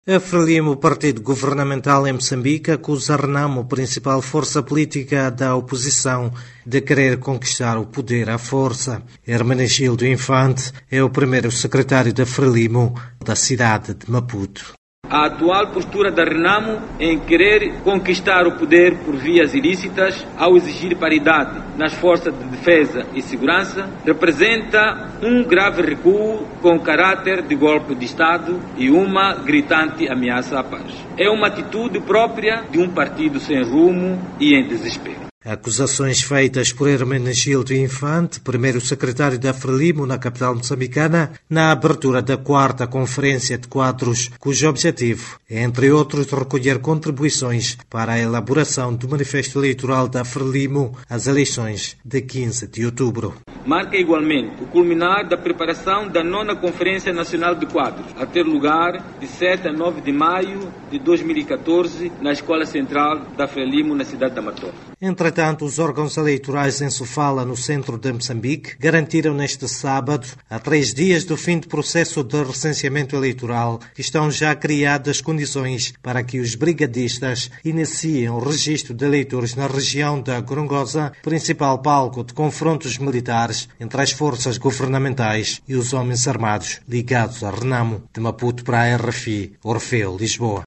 A Frelimo, partido governamental em Moçambique, acusa Renamo, principal força política da oposição, de querer conquistar o poder à força. Hermenegildo Infante é o primeiro secretário da Frelimo da cidade de Maputo. A atual postura da Renamo em querer conquistar o poder por vias ilícitas, ao exigir paridade nas forças de defesa e segurança, representa um grave recuo com caráter de golpe de Estado e uma gritante ameaça à paz. É uma atitude própria de um partido sem rumo e em desespero. Acusações feitas por Hermenegildo Infante, primeiro secretário da Frelimo na capital moçambicana, na abertura da 4ª Conferência de Quadros, cujo objetivo é, entre outros, recolher contribuições para a elaboração do manifesto eleitoral da Frelimo às eleições de 15 de outubro. Marca igualmente o culminar da preparação da 9ª Conferência Nacional de Quadros, a ter lugar de 7 a 9 de maio de 2014 na Escola Central da Frelimo, na cidade da Matola. Entretanto, os órgãos eleitorais em Sofala, no centro de Moçambique, garantiram neste sábado, a 3 dias do fim do processo de recenseamento eleitoral, que estão já criadas condições para que os brigadistas iniciem o registro de eleitores na região da Gorongosa, principal palco de confrontos militares entre as forças governamentais e os homens armados ligados a Renamo. De Maputo para a RFI, Orfeu, Lisboa.